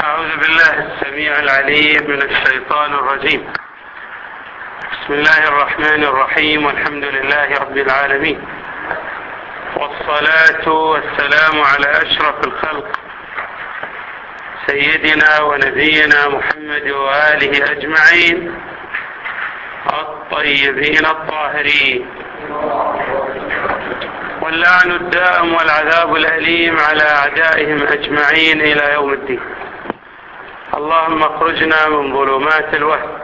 أعوذ بالله السميع العليم من الشيطان الرجيم. بسم الله الرحمن الرحيم، والحمد لله رب العالمين، والصلاة والسلام على أشرف الخلق سيدنا ونبينا محمد وآله أجمعين الطيبين الطاهرين، واللعن الدائم والعذاب الأليم على أعدائهم أجمعين إلى يوم الدين. اللهم اخرجنا من ظلمات الوهم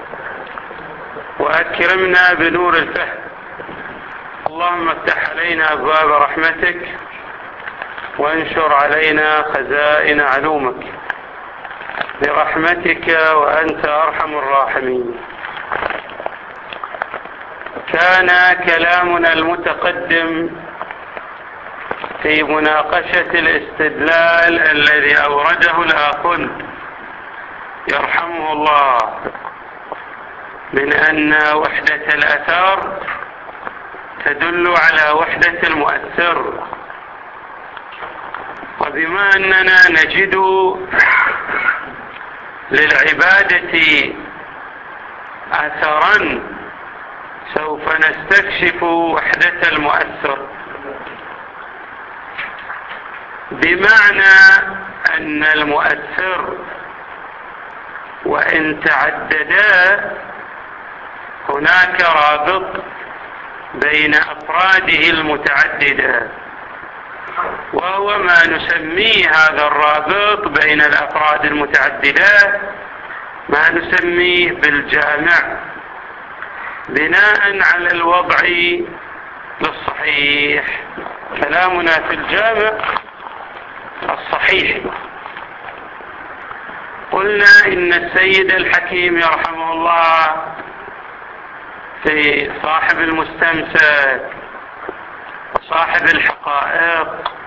وأكرمنا بنور الفهم. اللهم افتح علينا أبواب رحمتك وانشر علينا خزائن علومك برحمتك وأنت أرحم الراحمين. كان كلامنا المتقدم في مناقشة الاستدلال الذي أورده الآخوند يرحمه الله من أن وحدة الأثر تدل على وحدة المؤثر، وبما أننا نجد للعبادة أثرا سوف نستكشف وحدة المؤثر، بمعنى أن المؤثر وإن تعددا هناك رابط بين أفراده المتعددة، وهو ما نسميه هذا الرابط بين الأفراد المتعددة ما نسميه بالجامع، بناء على الوضع للصحيح. كلامنا في الجامع الصحيح. قلنا إن السيد الحكيم يرحمه الله في صاحب المستمسك وصاحب الحقائق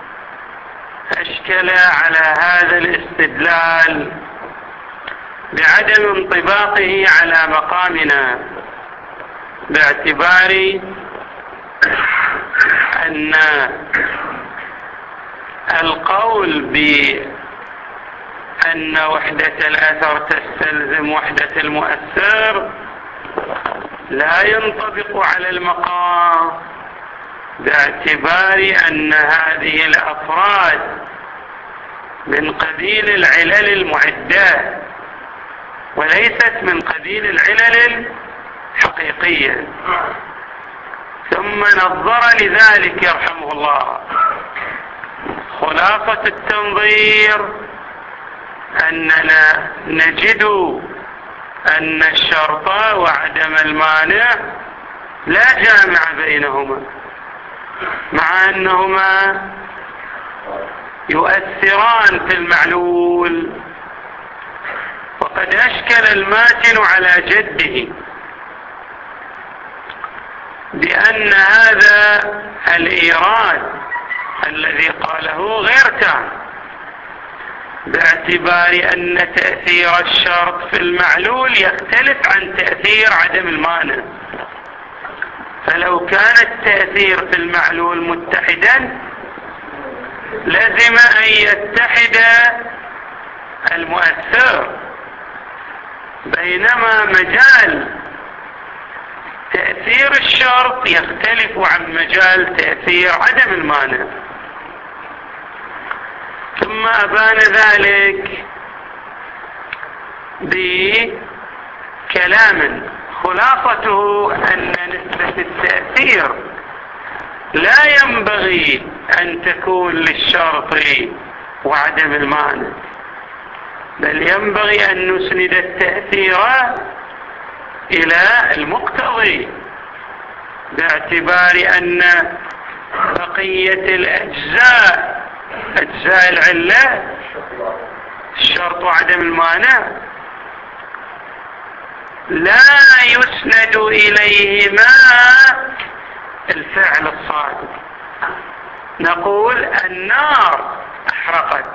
أشكل على هذا الاستدلال بعدم انطباقه على مقامنا، باعتبار أن القول بأن وحدة الأثر تستلزم وحدة المؤثر لا ينطبق على المقام، باعتبار أن هذه الأفراد من قبيل العلل المعدة وليست من قبيل العلل الحقيقية. ثم نظر لذلك يرحمه الله. خلاصة التنظير أننا نجد أن الشرط وعدم المانع لا جامع بينهما، مع أنهما يؤثران في المعلول. وقد أشكل الماتن على جده بأن هذا الإيراد الذي قاله غير تام، باعتبار أن تأثير الشرط في المعلول يختلف عن تأثير عدم المانع. فلو كان التأثير في المعلول متحدا لازم أن يتحد المؤثر، بينما مجال تأثير الشرط يختلف عن مجال تأثير عدم المانع. ثم أبان ذلك بكلام خلاصته أن نسبة التأثير لا ينبغي أن تكون للشرط وعدم المانع، بل ينبغي أن نسند التأثير إلى المقتضي، باعتبار أن بقية الأجزاء أجزاء العلة الشرط وعدم المانع لا يسند إليهما الفعل الصادق. نقول النار أحرقت،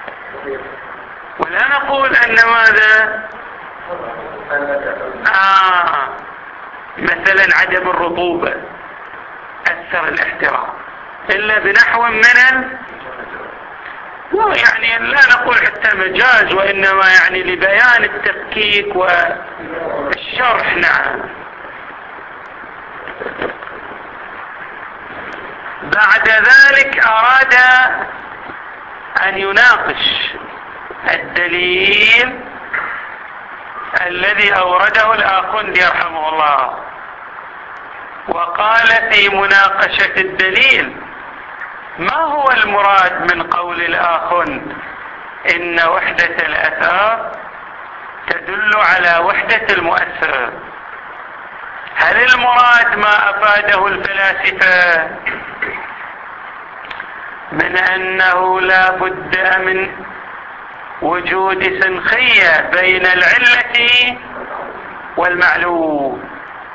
ولا نقول أن ماذا مثلا عدم الرطوبة أثر الاحتراق إلا بنحو من يعني لا نقول حتى مجاز، وإنما يعني لبيان التفكيك والشرح. نعم. بعد ذلك أراد أن يناقش الدليل الذي أورده الآخوندي رحمه الله، وقال في مناقشة الدليل: ما هو المراد من قول الآخوند إن وحدة الأثر تدل على وحدة المؤثر؟ هل المراد ما أفاده الفلاسفة من أنه لا بد من وجود سنخية بين العلة والمعلول؟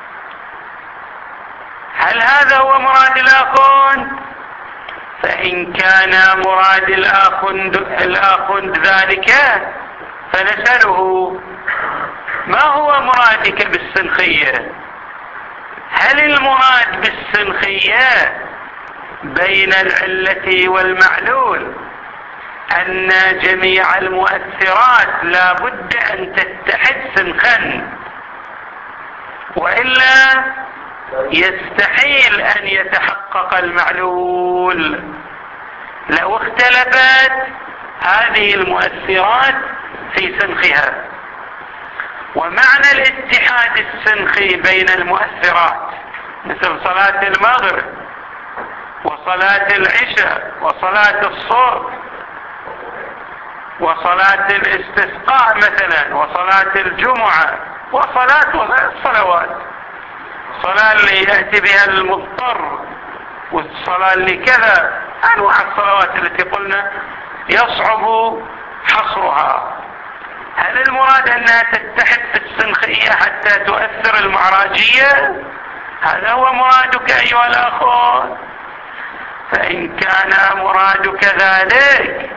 هل هذا هو مراد الآخوند؟ فإن كان مراد الآخوند ذلك فنسأله: ما هو مرادك بالسنخية؟ هل المراد بالسنخية بين العلة والمعلول أن جميع المؤثرات لا بد أن تتحد سنخا، وإلا يستحيل أن يتحقق المعلول لو اختلفت هذه المؤثرات في سنخها؟ ومعنى الاتحاد السنخي بين المؤثرات مثل صلاة المغرب وصلاة العشاء وصلاة الصبح وصلاة الاستسقاء مثلا وصلاة الجمعة وصلاة الصلوات، الصلاة اللي يأتي بها المضطر والصلاة اللي كذا، أنواع الصلوات التي قلنا يصعب حصرها. هل المراد أنها تتحد في السنخية حتى تؤثر المعراجية؟ هذا هو مرادك أيها الأخوة؟ فإن كان مرادك ذلك،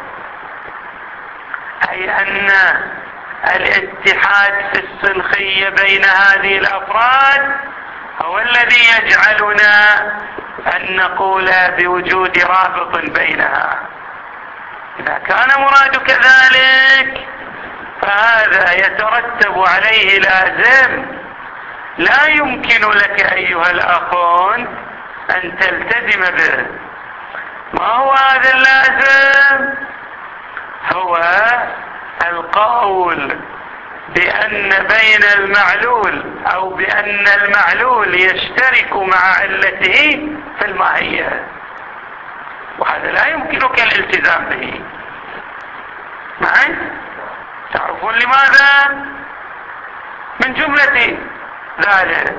أي أن الاتحاد في السنخية بين هذه الأفراد هو الذي يجعلنا أن نقول بوجود رابط بينها، إذا كان مرادك ذلك فهذا يترتب عليه لازم لا يمكن لك أيها الأخون أن تلتزم به. ما هو هذا اللازم؟ هو القول بأن بين المعلول أو بأن المعلول يشترك مع علته في الماهية، وهذا لا يمكنك الالتزام به. معي؟ تعرفون لماذا؟ من جملة ذلك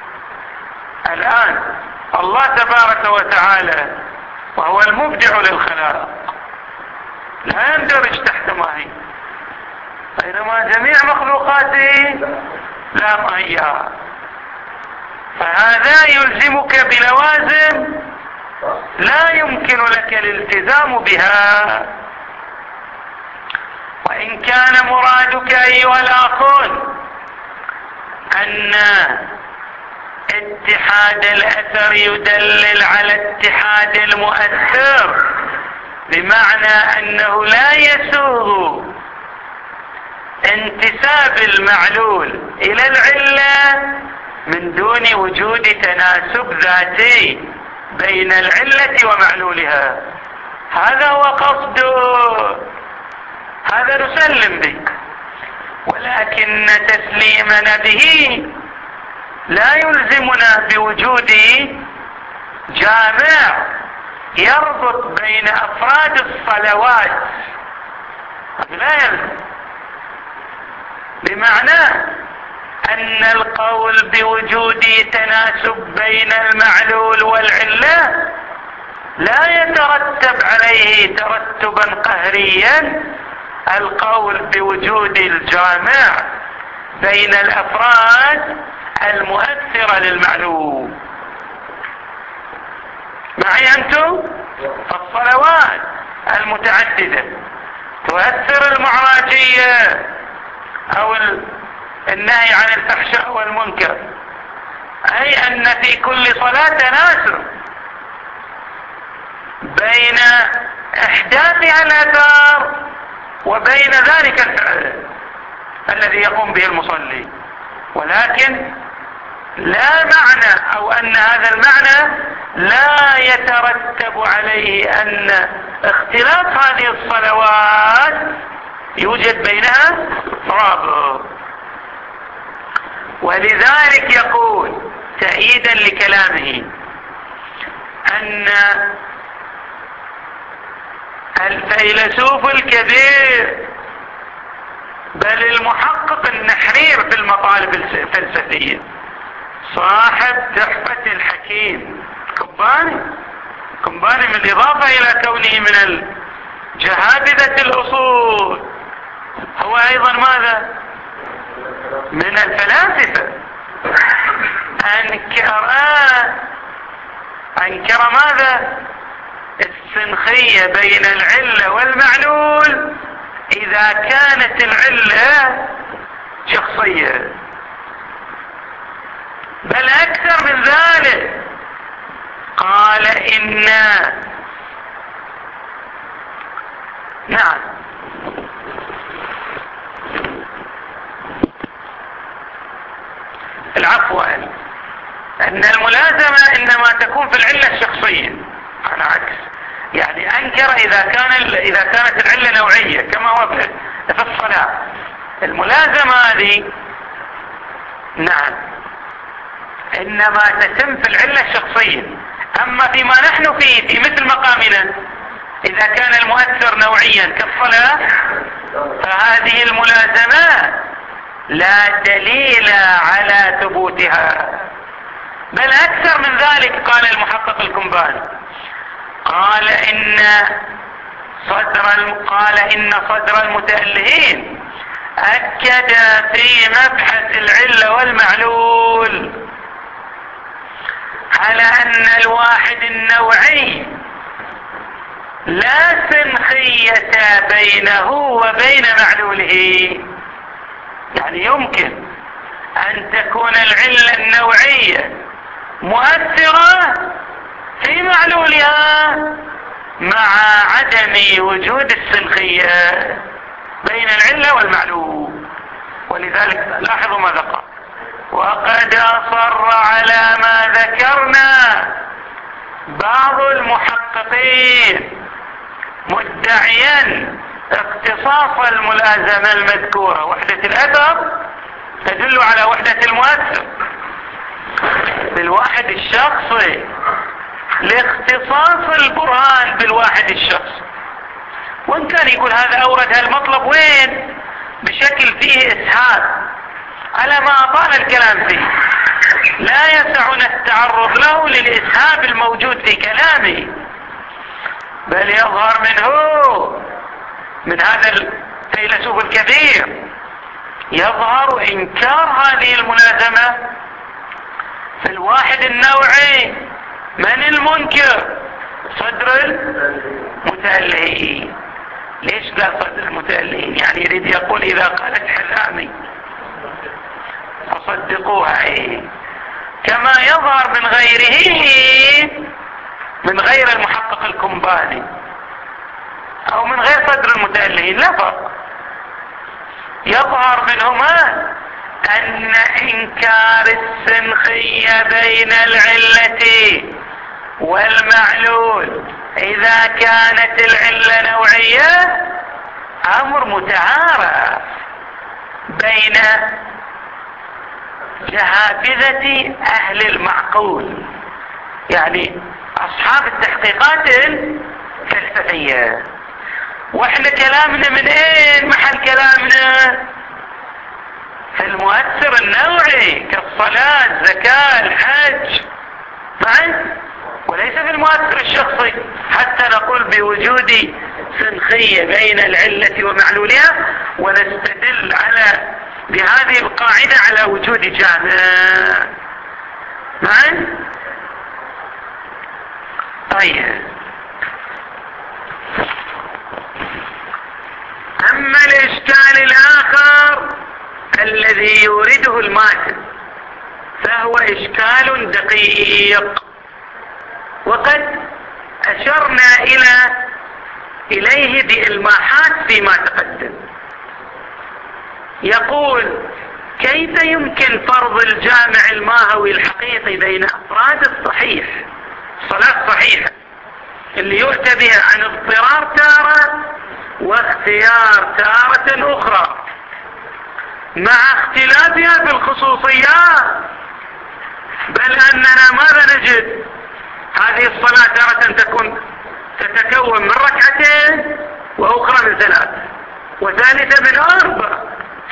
الآن الله تبارك وتعالى وهو المبدع للخلائق لا يندرج تحت ماهي، بينما جميع مخلوقاته لا ماهية، فهذا يلزمك بلوازم لا يمكن لك الالتزام بها. وإن كان مرادك أيها الآخون أن اتحاد الأثر يدلل على اتحاد المؤثر، بمعنى أنه لا يسوغ انتساب المعلول إلى العلة من دون وجود تناسب ذاتي بين العلة ومعلولها، هذا هو قصده، هذا نسلم به. ولكن تسليمنا به لا يلزمنا بوجود جامع يربط بين أفراد الصلوات، لا يلزم، بمعنى أن القول بوجود تناسب بين المعلول والعلة لا يترتب عليه ترتبا قهريا القول بوجود الجامع بين الأفراد المؤثرة للمعلول. معي أنتم؟ فالصلوات المتعددة تؤثر المعراجية أو النهي عن الفحشاء والمنكر، أي أن في كل صلاة تناسب بين احداثها الأثر وبين ذلك الفعل الذي يقوم به المصلي، ولكن لا معنى أو أن هذا المعنى لا يترتب عليه أن اختلاف هذه الصلوات يوجد بينها رابط. ولذلك يقول تأييدا لكلامه أن الفيلسوف الكبير بل المحقق النحرير في المطالب الفلسفية صاحب تحفة الحكيم كمباني بالإضافة إلى كونه من الجهابذة الأصول هو أيضا ماذا؟ من الفلاسفة. أنكر ماذا؟ السنخية بين العلة والمعلول إذا كانت العلة شخصية، بل أكثر من ذلك قال إن العفو أن الملازمة إنما تكون في العلة الشخصية على عكس، يعني أنكر إذا كانت العلة نوعية كما هو في الصلاة. الملازمة هذه إنما تتم في العلة الشخصية، أما فيما نحن فيه في مثل مقامنا إذا كان المؤثر نوعيا كالصلاة فهذه الملازمات لا دليل على ثبوتها، بل أكثر من ذلك قال المحقق الكمباني قال إن صدر المتألهين أكد في مبحث العلة والمعلول على أن الواحد النوعي لا سنخية بينه وبين معلوله، يعني يمكن أن تكون العلة النوعية مؤثرة في معلولها مع عدم وجود السنخية بين العلة والمعلول. ولذلك لاحظوا ماذا قال: وقد أصر على ما ذكرنا بعض المحققين مدعيا اختصاص الملازمة المذكورة وحدة الأثر تدل على وحدة المؤثر بالواحد الشخصي لاختصاص البرهان بالواحد الشخصي. وان كان يقول هذا أورد هالمطلب وين بشكل فيه إسهاب على ما أطال الكلام فيه، لا يسعنا التعرض له للإسهاب الموجود في كلامه، بل يظهر من هذا الفيلسوف الكبير يظهر إنكار هذه الملازمة في الواحد النوعي. من المنكر؟ صدر المتألهين. ليش قال صدر المتألهين؟ يعني يريد يقول إذا قالت حزامي فصدقوها. كما يظهر من غيره من غير المحقق الكمباني أو من غير صدر المتألهين، لا فرق. يظهر منهما أن إنكار السنخية بين العلة والمعلول إذا كانت العلة نوعية أمر متعارف بين جهابذة أهل المعقول، يعني أصحاب التحقيقات الفلسفية. وإحنا كلامنا من إيه؟ محل كلامنا في المؤثر النوعي كالصلاة، الزكاة، الحج، وليس في المؤثر الشخصي حتى نقول بوجود سنخية بين العلة ومعلولها ونستدل بهذه القاعدة على وجود جامع. طيب، أما الإشكال الآخر الذي يورده الماتن فهو إشكال دقيق، وقد أشرنا إلى إليه بإلماحات فيما تقدم. يقول: كيف يمكن فرض الجامع الماهوي الحقيقي بين أفراد الصحيح، صلاة صحيحة اللي يؤتى بها عن اضطرار تارة واختيار تارة أخرى، مع اختلافها في الخصوصيات، بل أننا ماذا نجد؟ هذه الصلاة تارة تتكون من ركعتين، وأخرى من 3، وثالثة من 4.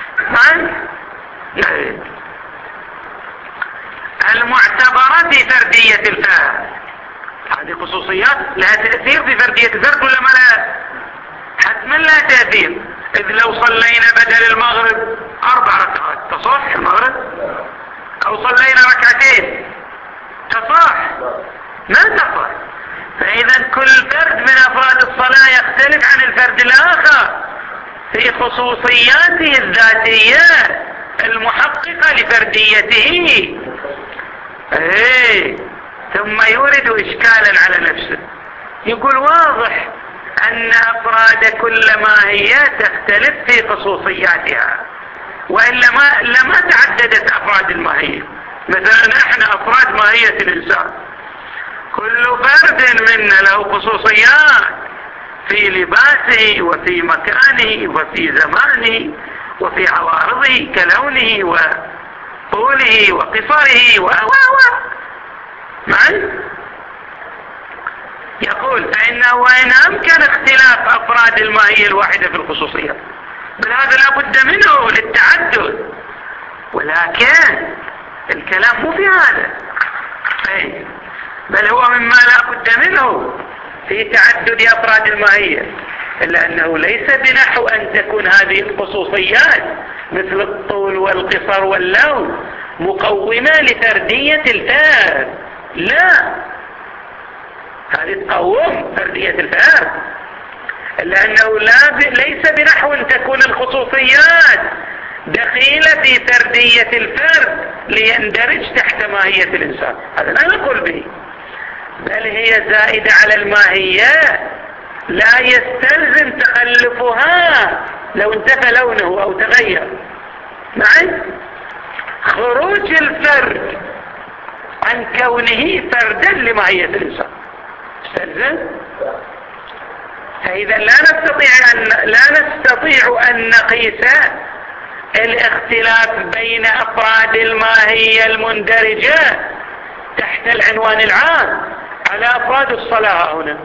المعتبرة في فردية الفرد، هذه خصوصيات لها تأثير في فردية الفرد ولا ما لها؟ حتما لها تأثير. إذ لو صلينا بدل المغرب 4 ركعات تصح المغرب، أو صلينا ركعتين تصح؟ ما تصح. فإذا كل فرد من أفراد الصلاة يختلف عن الفرد الآخر في خصوصياته الذاتية المحققة لفرديته. ثم يورد إشكالا على نفسه، يقول: واضح أن أفراد كل ماهية تختلف في خصوصياتها، وإلا لما تعددت أفراد الماهية. مثلا احنا أفراد ماهية الإنسان، كل فرد منا له خصوصيات في لباسه وفي مكانه وفي زمانه وفي عوارضه كلونه وطوله وقصره معي. يقول: فإنه وإن أمكن اختلاف أفراد الماهية الواحدة في الخصوصيات، بل هذا لا بد منه للتعدد، ولكن الكلام مو في هذا، بل هو مما لا بد منه في تعدد أفراد الماهية، إلا أنه ليس بنحو أن تكون هذه الخصوصيات مثل الطول والقصر واللون مقومة لفردية الفرد، لا، هذه تقوم فردية الفرد، إلا أنه ليس بنحو أن تكون الخصوصيات دخيلة في فردية الفرد ليندرج تحت ماهية الإنسان، هذا لا نقول به، بل هي زائدة على الماهية، لا يستلزم تخلفها لو انتفى لونه أو تغير. معي؟ خروج الفرد عن كونه فردا لماهية الإنسان استلزم. فإذا لا نستطيع أن نقيس الاختلاف بين أفراد الماهية المندرجة تحت العنوان العام على أفراد الصلاة هنا،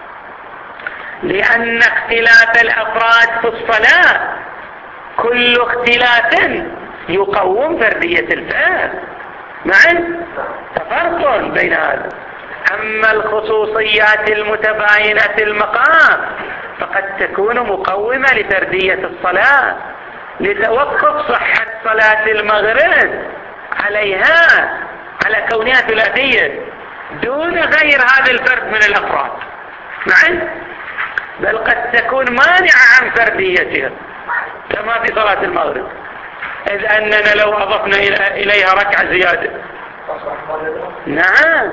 لأن اختلاف الأفراد في الصلاة كل اختلاف يقوم فردية الفرد. معا تفرق بين هذا. أما الخصوصيات المتباينة المقام فقد تكون مقومة لفردية الصلاة، لتوقف صحة صلاة المغرب عليها، على كونها ثلاثية دون غير هذا الفرد من الأفراد. معا بل قد تكون مانعة عن فرديتها كما في صلاة المغرب، إذ أننا لو أضفنا إليها ركعة زيادة. نعم،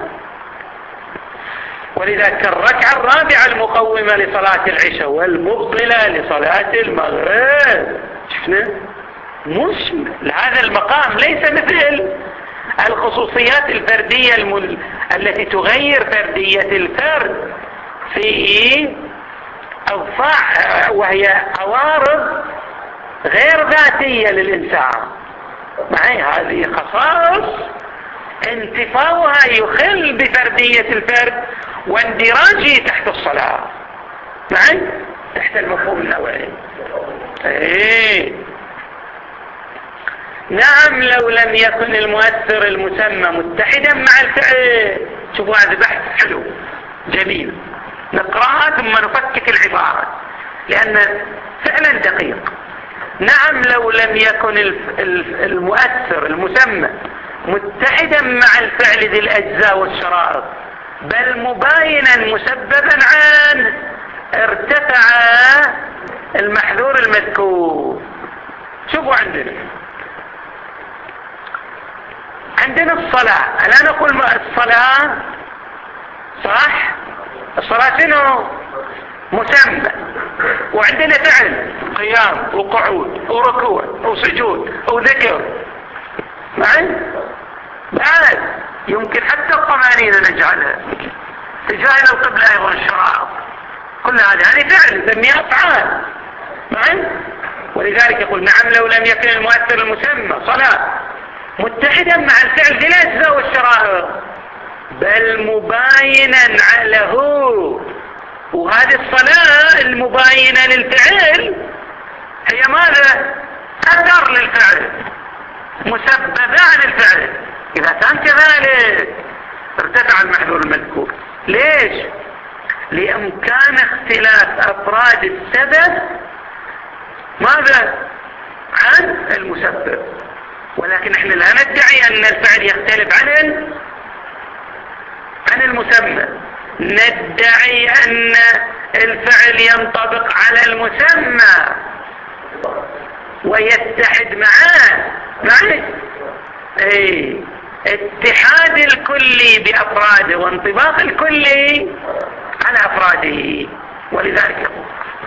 ولذلك الركعة الرابعة المقومة لصلاة العشاء والمبطلة لصلاة المغرب، شفنا؟ مش هذا المقام ليس مثل الخصوصيات الفردية التي تغير فردية الفرد في أوصاع، وهي عوارض غير ذاتية للإنسان. معي هذه خصائص انتفاؤها يخل بفردية الفرد واندراجه تحت الصلاة، معي تحت المفهوم النوعي. نعم، لو لم يكن المؤثر المسمى متحدا مع الفعل. شوفوا هذا بحث حلو جميل، نقرأها ثم نفكك العبارة لأن فعلا دقيق. نعم، لو لم يكن المؤثر المسمى متحدا مع الفعل ذي الأجزاء والشرائط، بل مباينا مسببا عنه، ارتفع المحذور المذكور. شوفوا عندنا الصلاة، ألا نقول الصلاة صح؟ الصلاة شنو؟ مسمى، وعندنا فعل قيام وقعود وركوع وسجود وذكر معي، بعد يمكن حتى الطمانينة نجعلها تجاه القبلة أيضا، الشرائط، كل هذه فعل نسميها أفعال معي. ولذلك يقول نعم لو لم يكن المؤثر المسمى صلاة متحدا مع الفعل في الأجزاء والشرائط بل مباينا له، وهذه الصلاة المباينة للفعل هي ماذا؟ أثر للفعل، مسببان للفعل. إذا كان كذلك ارتفع المحذور المذكور. ليش؟ لإمكان اختلاف أفراد السبب ماذا؟ عن المسبب. ولكن احنا لا ندعي أن الفعل يختلف عن المسمى، ندعي أن الفعل ينطبق على المسمى ويتحد معه اتحاد الكلي بأفراده وانطباق الكلي على أفراده. ولذلك يقول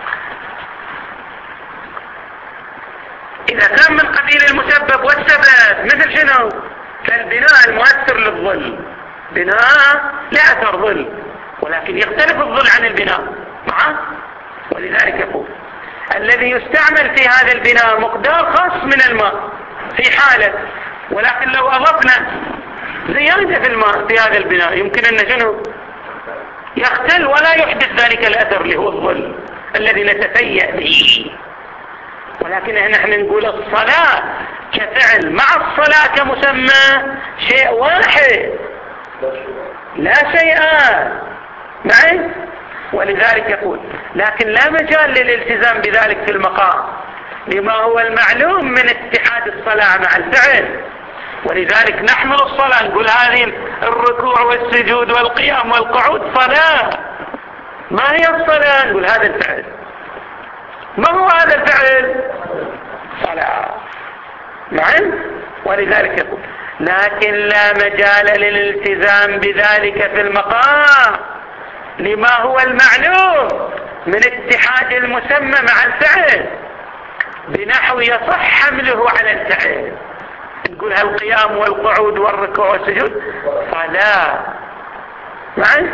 إذا كان من قبيل المسبب والسبب مثل شنو؟ كالبناء المؤثر للظل، بناء لا أثر ظل ولكن يختلف الظل عن البناء معه. ولذلك يقول الذي يستعمل في هذا البناء مقدار خاص من الماء في حالة، ولكن لو أضفنا زيادة في الماء في هذا البناء يمكن أن شنو؟ يختل ولا يحدث ذلك الأثر اللي هو الظل الذي نتفيأ به. ولكن نحن نقول الصلاة كفعل مع الصلاة كمسمى شيء واحد لا شيئان معي. ولذلك يقول لكن لا مجال للالتزام بذلك في المقام لما هو المعلوم من اتحاد الصلاة مع الفعل. ولذلك نحمل الصلاة نقول هذه الركوع والسجود والقيام والقعود صلاة. ما هي الصلاة؟ نقول هذا الفعل. ما هو هذا الفعل؟ صلاة معي. ولذلك يقول لكن لا مجال للالتزام بذلك في المقام لما هو المعلوم من اتحاد المسمى مع الفعل بنحو يصح حمله على الفعل. نقول القيام والقعود والركوع والسجود صلاة معي،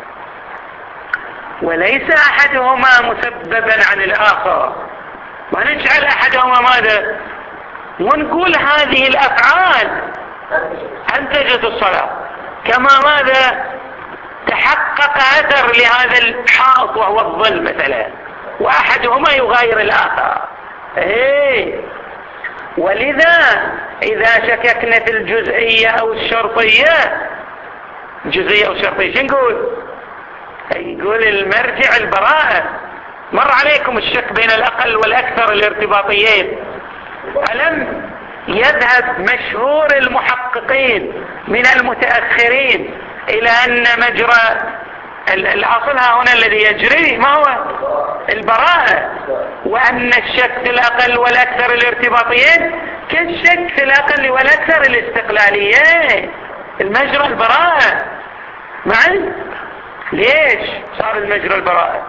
وليس أحدهما مسببا عن الآخر. ما نجعل أحدهما ماذا ونقول هذه الأفعال أنتجت الصلاة كما ماذا تحقق أثر لهذا الحائط وهو الظل مثلا، وأحدهما يغاير الآخر. ولذا إذا شككنا في الجزئية أو الشرطية، جزئية أو شرطية شو نقول؟ يقول المرجع البراءة. مر عليكم الشك بين الأقل والأكثر الارتباطيين. ألم يذهب مشهور المحققين من المتأخرين إلى أن مجرى الأصلها هنا الذي يجري ما هو البراءة، وأن الشك في الأقل والأكثر الارتباطيين كالشك في الأقل والأكثر الاستقلاليين، المجرى البراءة معي. ليش صار المجرى البراءة؟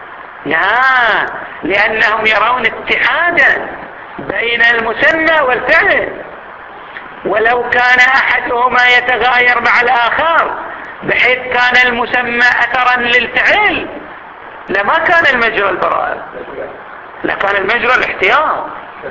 لأنهم يرون اتحادا بين المسمى والفعل، ولو كان أحدهما يتغاير مع الآخر بحيث كان المسمى أثرا للفعل لما كان المجرى البراءة، لكان المجرى الاحتياط.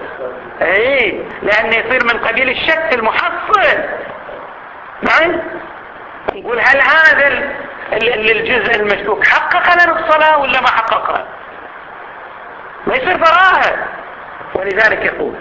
لأنه يصير من قبيل الشك المحصل معي. نقول هل هذا الجزء المشكوك حقق لنا الصلاة ولا ما حققها؟ ما يصير براءة. ولذلك يقول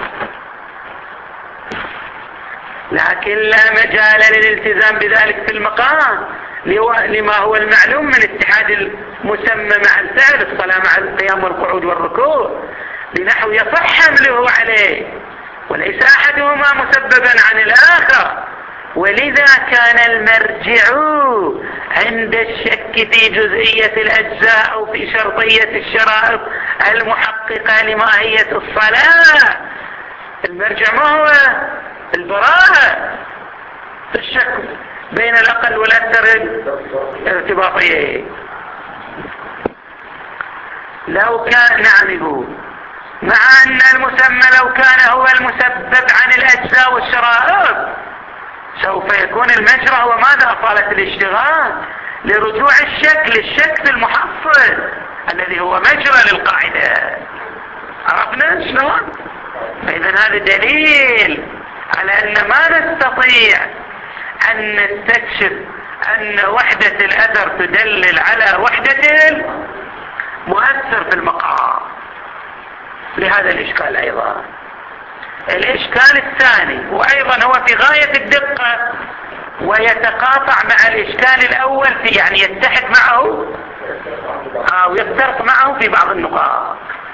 لكن لا مجال للالتزام بذلك في المقام لما هو المعلوم من اتحاد المسمى مع الفعل، الصلاة مع القيام والقعود والركوع بنحو يصح حمله عليه، وليس أحدهما مسببا عن الآخر. ولذا كان المرجع عند الشك في جزئية الأجزاء أو في شرطية الشرائط المحققة لماهية الصلاة، المرجع ما هو البراءة في الشك بين الأقل والأكثر الارتباطيين. لو كان نعم يقول مع أن المسمى لو كان هو المسبب عن الأجزاء والشرائط سوف يكون المجرى هو ماذا؟ أصالة الاشتغال لرجوع الشك في المحصل الذي هو مجرى للقاعدة. عرفنا شلون؟ فإذا هذا دليل على أن ما نستطيع أن نستكشف أن وحدة الأثر تدلل على وحدة المؤثر في المقام. لهذا الإشكال أيضا. الإشكال الثاني وأيضا هو في غاية الدقة ويتقاطع مع الإشكال الأول في يعني يتحد معه أو يفترق معه في بعض النقاط.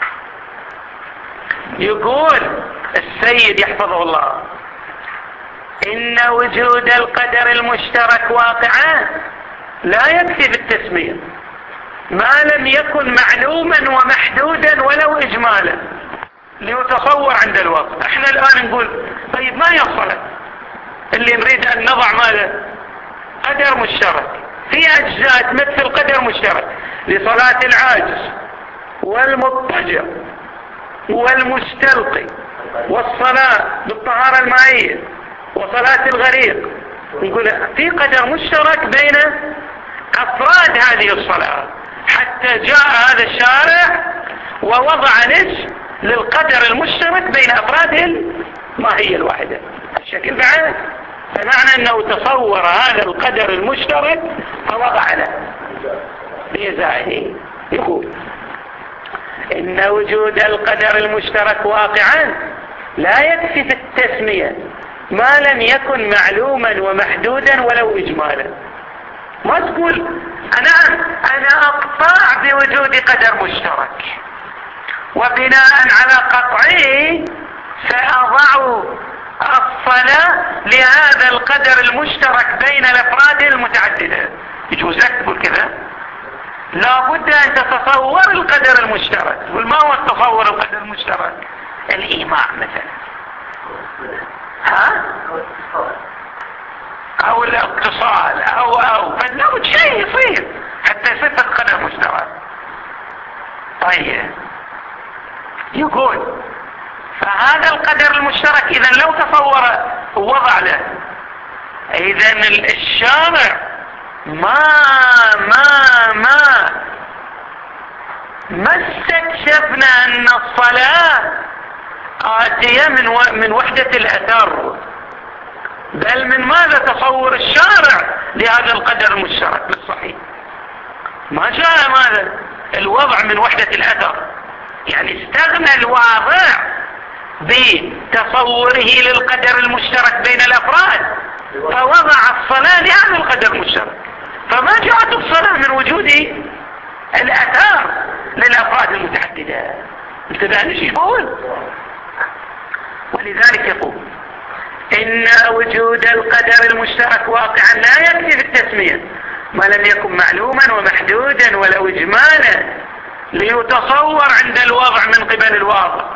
يقول السيد يحفظه الله إن وجود القدر المشترك واقعا لا يكفي بالتسمية ما لم يكن معلوما ومحدودا ولو إجمالا ليتصور عند الوقت. احنا الآن نقول طيب ما يصل اللي نريد أن نضع ماذا؟ قدر مشترك في أجزاء تمثل قدر مشترك لصلاة العاجز والمضطجع والمستلقي والصلاة بالطهارة المائية وصلاة الغريق. نقول في قدر مشترك بين أفراد هذه الصلاة حتى جاء هذا الشارع ووضع نصف للقدر المشترك بين أفراد الماهية الواحدة. الشكل بعد فمعنى أنه تصور هذا القدر المشترك فوضع له بإزائه. يقول إن وجود القدر المشترك واقعا لا يكفي في التسمية ما لم يكن معلوما ومحدودا ولو إجمالا. ما تقول أنا أقطع بوجود قدر مشترك وبناء على قطعه سأضع الصلاة لهذا القدر المشترك بين الأفراد المتعددة. يجوز لك تقول كذا؟ لابد أن تتصور القدر المشترك. وما هو التصور القدر المشترك؟ الإيماع مثلا أو الاتصال أو فلابد شيء يصير حتى يصير قدر مشترك. طيب يقول فهذا القدر المشترك إذا لو تصور ووضع له إذا الشارع ما استكشفنا أن الصلاة آتية من وحدة الأثر بل من ماذا تصور الشارع لهذا القدر المشترك بالصحيح. ما جاء ماذا الوضع من وحدة الأثر يعني استغنى الواضع بتصوره للقدر المشترك بين الأفراد فوضع الصلاة لهذا القدر المشترك. فما جاءت الصلاة من وجود الأثار للأفراد المتعددة. انتبه ليش يقول. ولذلك يقول إن وجود القدر المشترك واقعا لا يكفي بالتسمية ما لم يكن معلوما ومحدودا ولو إجمالا ليتصور عند الوضع من قبل الواضع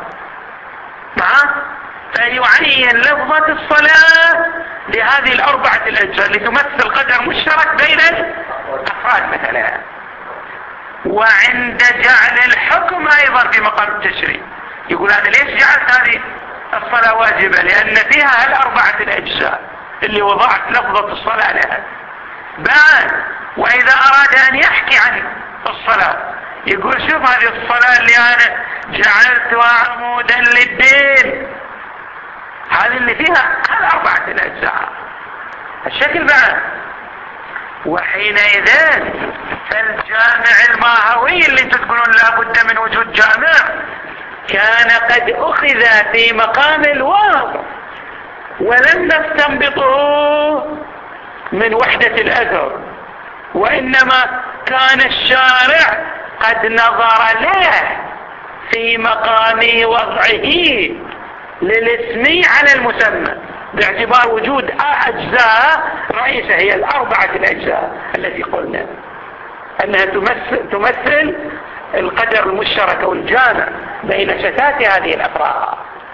فيعين لفظة الصلاة لهذه الأربعة الأجزاء لتمثل قدر مشترك بين الأفراد مثلا. وعند جعل الحكم أيضا في مقام التشريع يقول هذا ليش جعلت هذه الصلاة واجبة؟ لأن فيها الأربعة الأجزاء اللي وضعت لفظة الصلاة لها. بعد وإذا أراد أن يحكي عن الصلاة يقول شوف هذه الصلاة اللي أنا جعلتها عمودا للدين هذه اللي فيها الأربعة الأجزاء. الشكل بعد وحينئذ فالجامع الماهوي اللي تقولون لابد من وجود جامع كان قد أخذ في مقام الواضع ولم نستنبطه من وحدة الأثر وإنما كان الشارع قد نظر له في مقام وضعه للاسم على المسمى باعتبار وجود أجزاء رئيسة هي الأربعة الأجزاء التي قلنا أنها تمثل القدر المشترك أو الجامع بين شتات هذه الأفراد.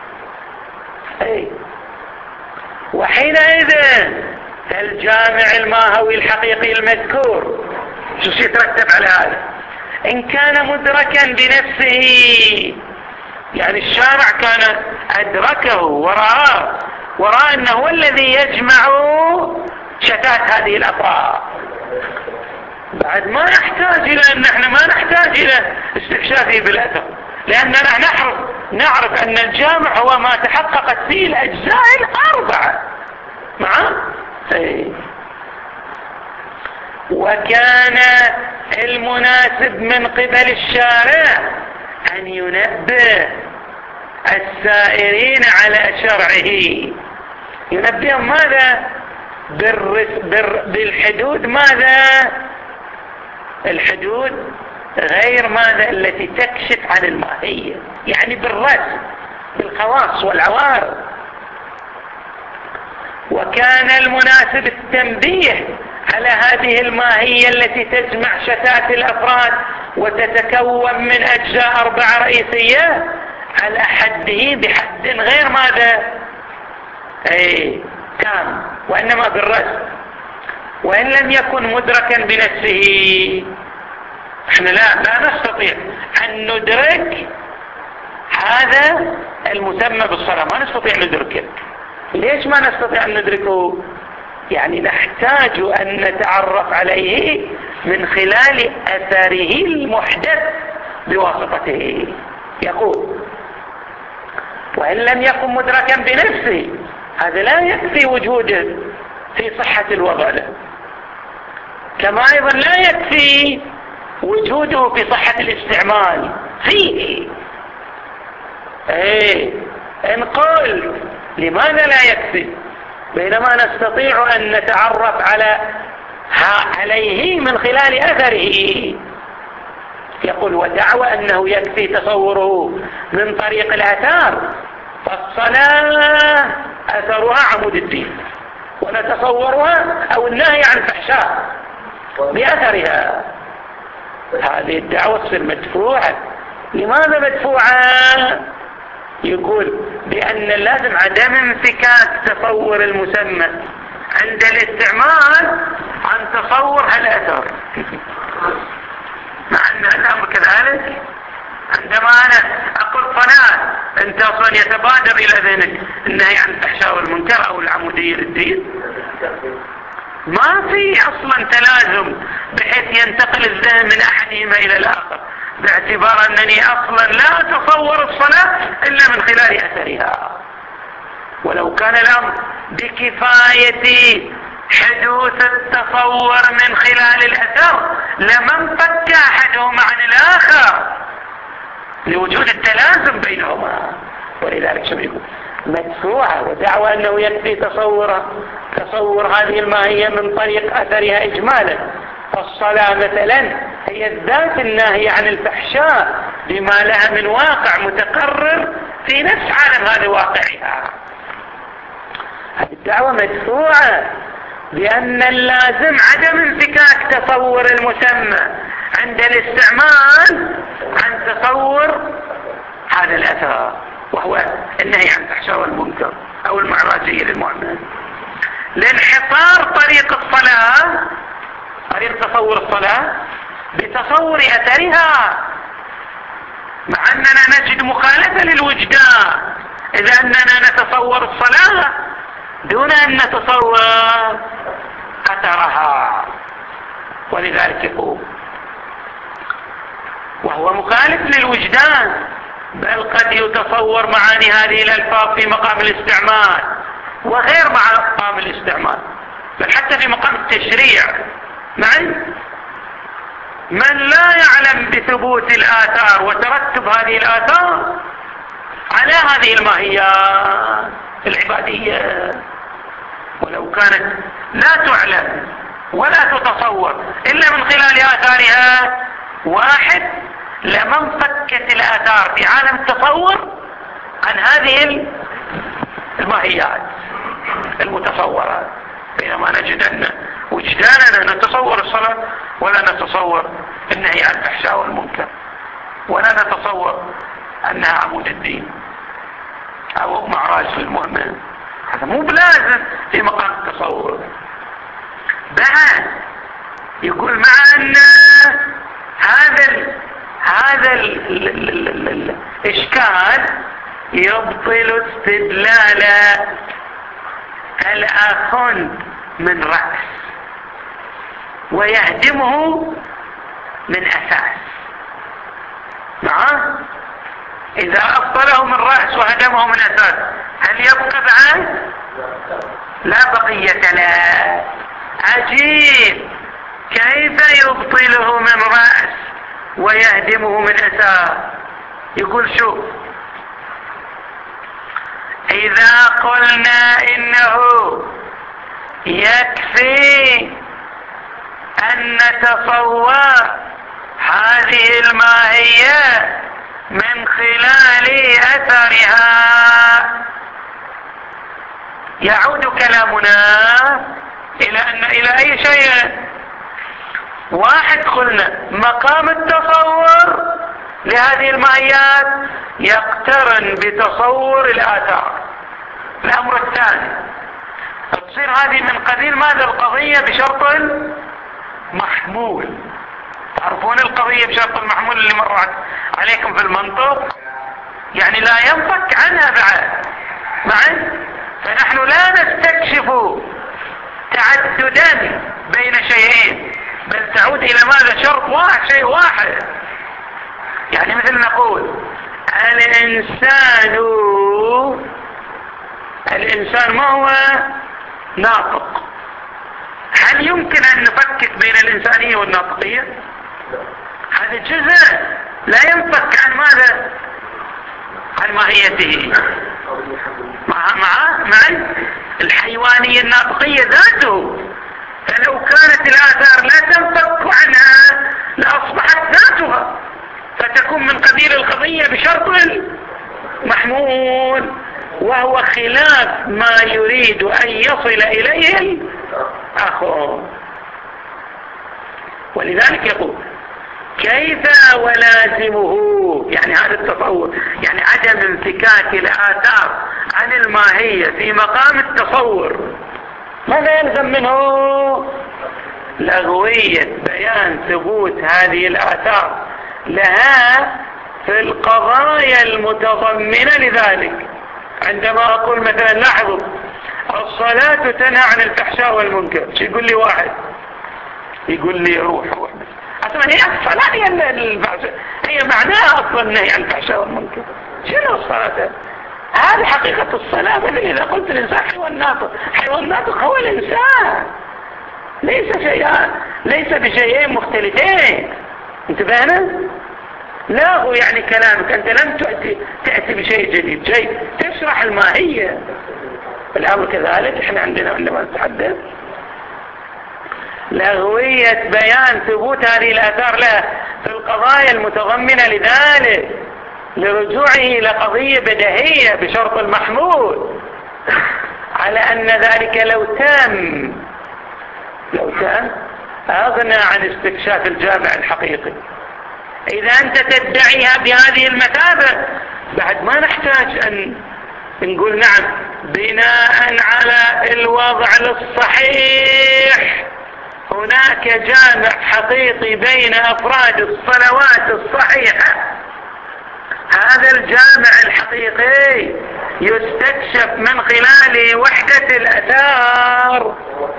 وحينئذ الجامع الماهوي الحقيقي المذكور شو يترتب على هذا إن كان مدركا بنفسه، يعني الشارع كان أدركه ورأى أنه هو الذي يجمع شتات هذه الأفراد، بعد ما يحتاج إلى أن احنا ما نحتاج إلى استكشافه بالأثر، لأننا نعرف أن الجامع هو ما تحققت فيه الأجزاء الأربعة وكان المناسب من قبل الشارع أن ينبه السائرين على شرعه. ينبههم ماذا؟ بالحدود. ماذا؟ الحدود غير ماذا التي تكشف عن الماهية، يعني بالرسم، بالخواص والعوارض. وكان المناسب التنبيه على هذه الماهية التي تجمع شتات الأفراد وتتكون من أجزاء 4 رئيسية على حده بحد غير ماذا؟ تام، وإنما بالرسم. وإن لم يكن مدركا بنفسه، احنا لا نستطيع أن ندرك هذا المسمى بالصلاة، ما نستطيع ندركه. ليش ما نستطيع أن ندركه؟ يعني نحتاج أن نتعرف عليه من خلال أثره المحدث بواسطته. يقول وإن لم يكن مدركا بنفسه، هذا لا يكفي وجوده في صحة الوضع له، كما أيضا لا يكفي وجوده في صحة الاستعمال فيه. إن قلت لماذا لا يكفي بينما نستطيع أن نتعرف عليه من خلال أثره؟ يقول ودعوى أنه يكفي تصوره من طريق الآثار، فالصلاة أثرها عمود الدين، ونتصورها أو النهي عن الفحشاء بأثرها. هذه الدعوة تصير مدفوعة. لماذا مدفوعة؟ يقول بأن لازم عدم انفكاك تصور المسمى عند الاستعمال عن تصور هالأثر. مع أن الأمر كذلك عندما أنا أقول صلاة، أنت أصلا يتبادر إلى ذهنك النهي عن الفحشاء والمنكر أو العمودية للدين. ما في أصلا تلازم بحيث ينتقل الذهن من أحدهما إلى الآخر، باعتبار أنني أصلا لا أتصور الصلاة إلا من خلال أثرها. ولو كان الأمر بكفاية حدوث التصور من خلال الأثر لما انفك أحدهما عن الآخر لوجود التلازم بينهما. ولذلك شو يقول مدفوعة، ودعوى أنه يكفي تصور هذه الماهية من طريق أثرها إجمالا. فالصلاة مثلا هي الذات الناهية عن الفحشاء بما لها من واقع متقرر في نفس عالم هذا واقعها. هذه الدعوة مدفوعة بأن اللازم عدم انفكاك تصور المسمى عند الاستعمال عن تصور هذا الأثر، وهو النهي عن الفحشاء والمنكر أو المعراجية للمؤمن. لانحصار طريق الصلاة، طريق تصور الصلاة بتصور أثرها، مع أننا نجد مخالفة للوجدان إذا أننا نتصور الصلاة دون أن نتصور أثرها. ولذلك يقول وهو مخالف للوجدان، بل قد يتصور معاني هذه الألفاظ في مقام الاستعمال وغير مقام الاستعمال، بل حتى في مقام التشريع. معي من لا يعلم بثبوت الآثار وترتب هذه الآثار على هذه الماهيات العبادية، ولو كانت لا تعلم ولا تتصور إلا من خلال آثارها واحد لما انفكت الآثار في عالم التصور عن هذه الماهيات المتصورات. بينما نجد أن وجداننا نتصور الصلاة ولا نتصور النهي عن الفحشاء والمنكر، ولا نتصور أنها عمود الدين أو معراج للمؤمن. هذا مو بلازم في مقام التصور. بعد يقول مع أن هذا الإشكال يبطل استدلال الآخذ من رأس ويهدمه من أساس. معه إذا أبطله من رأس وهدمه من أساس هل يبقى بعد؟ لا بقية له. عجيب، كيف يبطله من رأس ويهدمه من أساس؟ يقول شوف، إذا قلنا إنه يكفي أن نتصور هذه الماهية من خلال أثرها، يعود كلامنا إلى أي شيء؟ واحد، قلنا مقام التصور لهذه الماهيات يقترن بتصور الآثار. الأمر الثاني، تصير هذه من قبيل ماذا؟ القضية بشرط محمول. تعرفون القضية بشرط المحمول اللي مرت عليكم في المنطق؟ يعني لا ينفك عنها بعد معا. فنحن لا نستكشف تعددا بين شيئين، بل تعود إلى ماذا؟ شرط واحد، شيء واحد. يعني مثل نقول الإنسان ما هو ناطق. هل يمكن أن نفكك بين الإنسانية والناطقية؟ هذا جزء لا ينفك عن ماذا؟ عن ماهيته. مع الحيوانية الناطقية ذاته. فلو كانت الآثار لا تنفك عنها لأصبحت ذاتها، فتكون من قبيل القضية بشرط محمول، وهو خلاف ما يريد أن يصل إليه الآخر. ولذلك يقول كيف ولازمه، يعني هذا التصور، يعني عدم انفكاك الآثار عن الماهية في مقام التصور، ماذا يلزم منه؟ لغوية بيان ثبوت هذه الآثار لها في القضايا المتضمنة لذلك. عندما أقول مثلا لاحظوا الصلاة تنهى عن الفحشاء والمنكر، شو يقول لي واحد؟ يقول لي روح أصلا هي الصلاة هي معناها أصلا النهي عن الفحشاء والمنكر. شنو الصلاة؟ هذه حقيقة الصلاة. مثل إذا قلت الإنسان حيوان ناطق، حيوان ناطق هو الإنسان، ليس بشيئين مختلفين. انتبهنا؟ لا هو يعني كلامك أنت لم تأتي بشيء جديد، شيء تشرح الماهية. الأمر كذلك احنا عندما نتحدث لغوية بيان ثبوت هذه الآثار لها في القضايا المتضمنة لذلك، لرجوعه إلى قضية بديهية بشرط المحمول على أن ذلك لو تم أغنى عن استكشاف الجامع الحقيقي. إذا أنت تدعيها بهذه المثابة بعد ما نحتاج أن نقول نعم بناء على الوضع الصحيح هناك جامع حقيقي بين أفراد الصلوات الصحيحة. هذا الجامع الحقيقي يستكشف من خلال وحدة الأثار.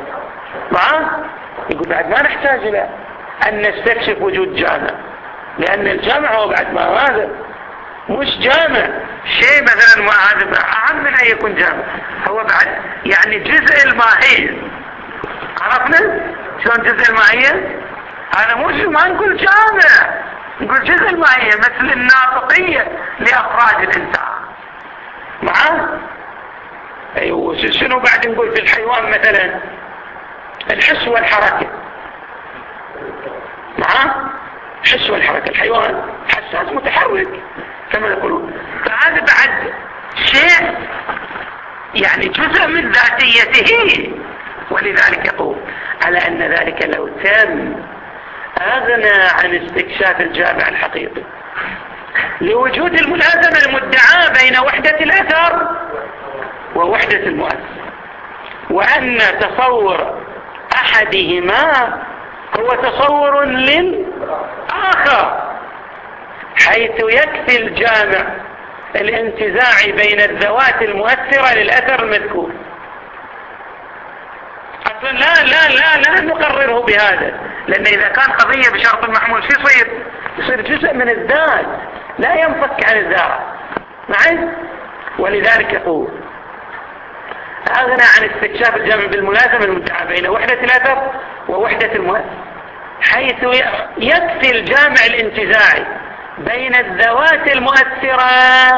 يقول بعد ما نحتاج إلى أن نستكشف وجود جامع، لأن الجامع هو بعد ما هذا مش جامع شيء مثلا، هذا أهم من أن يكون جامع، هو بعد يعني جزء الماهية. عرفنا شلون جزء الماهية؟ هذا مش ما نقول جامع، نقول جزء الماهية مثل الناطقية لأفراد الإنسان. أيوه شنو بعد نقول في الحيوان مثلا؟ الحس والحركة. حس والحركة، الحيوان حساس متحرك كما يقولون. فهذا بعد شيء يعني جزء من ذاتيته. ولذلك يقول على أن ذلك لو تم أغنى عن استكشاف الجامع الحقيقي لوجود الملازمة المدعاة بين وحدة الأثر ووحدة المؤثر، وأن تصور أحدهما هو تصور للآخر، حيث يكفي الجامع الانتزاعي بين الذوات المؤثرة للأثر المذكور. أصلا لا نقرره بهذا، لأن إذا كان قضية بشرط المحمول شو يصير جزء من الذات، لا ينفك عن الذات معي. ولذلك يقول أغنى عن استكشاف الجمع بالملازمة المدعى بين وحدة الأثر ووحدة المؤثر، حيث يكفي الجامع الانتزاعي بين الذوات المؤثرة،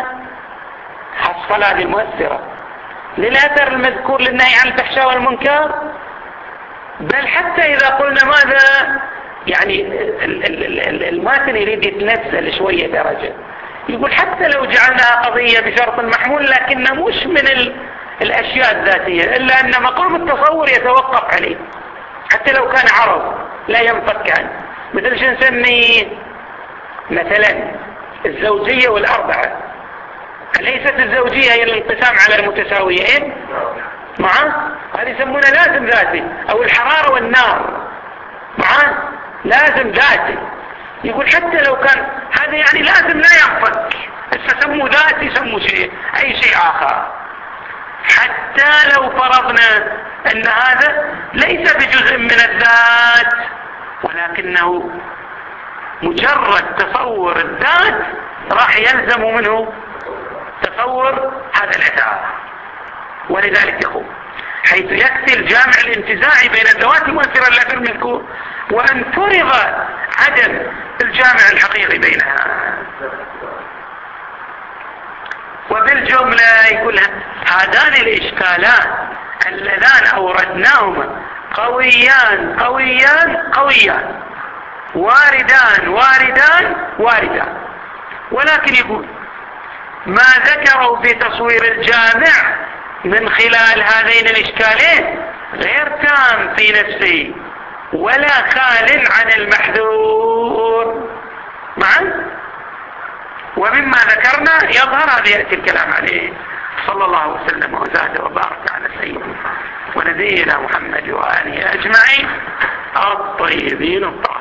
حصل هذه المؤثرة للأثر المذكور للنهي عن الفحشاء والمنكر. بل حتى إذا قلنا ماذا يعني الماتن يريد يتنزل شوية درجة، يقول حتى لو جعلناها قضية بشرط المحمول لكنها مش من الأشياء الذاتية، إلا أن مقام التصور يتوقف عليه، حتى لو كان عرض لا ينفك عنه. مثل شو نسميه مثلا الزوجية والأربعة، أليست الزوجية هي الانقسام على المتساويين معه؟ هذه يسمونها لازم ذاتي، أو الحرارة والنار معه لازم ذاتي. يقول حتى لو كان هذا يعني لازم لا ينفك، سموا ذاتي سموا شيء أي شيء آخر. حتى لو فرضنا أن هذا ليس بجزء من الذات، ولكنه مجرد تصور الذات، راح يلزم منه تصور هذا الأثر. ولذلك يقول حيث يكفي الجامع الانتزاعي بين الذوات المؤثرة للأثر المذكور، وأن فرض عدم الجامع الحقيقي بينها. وبالجملة يقول هذان الإشكالات اللذان أوردناهما قويان واردان، ولكن يقول ما ذكروا في تصوير الجامع من خلال هذين الإشكالين غير تام في نفسه ولا خال عن المحذور معا. ومما ذكرنا يظهر هذا يأتي الكلام عليه. صلى الله وسلم وزاد وبارك على سيدنا ونبينا محمد وآله أجمعين الطيبين الطاهرين.